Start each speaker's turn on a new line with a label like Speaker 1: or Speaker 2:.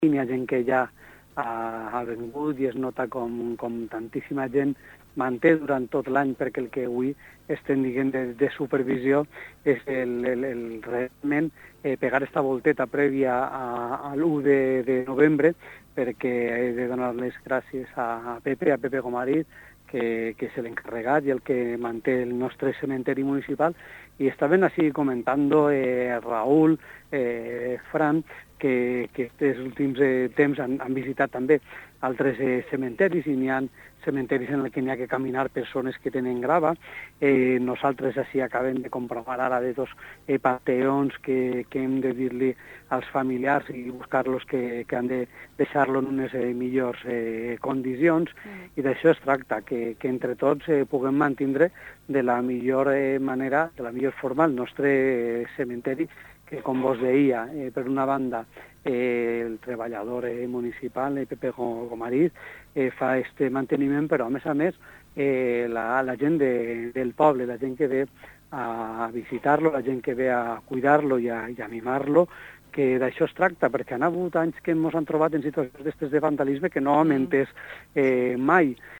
Speaker 1: hi ha gent que ja ha vengut i es nota com tantíssima gent manté durant tot l'any, perquè el que avui estem dient de supervisió és realment pegar esta volteta prèvia a l'1 de novembre, perquè he de donar les gràcies a Pepe Gomarit, que és l'encarregat i el que manté el nostre cementeri municipal, i estaven així comentant Raül, Fran, que aquests últims temps han visitat també altres cementeris, i n'hi ha cementeris en què n'hi ha que caminar persones que tenen grava. Nosaltres així acabem de comprovar ara de dos panteons que hem de dir-li als familiars i buscar-los que han de deixar-lo en unes millors condicions, i d'això es tracta, que entre tots puguem mantenir de la millor manera, de la millor forma, el nostre cementeri, que, com vos deia, per una banda, el treballador municipal, Pepe Gomarit, fa este manteniment, però a més, la gent del poble, la gent que ve a visitar-lo, la gent que ve a cuidar-lo i a mimar-lo, que d'això es tracta, perquè han hagut anys que ens han trobat en situacions d'estes de vandalisme que no hem entès mai,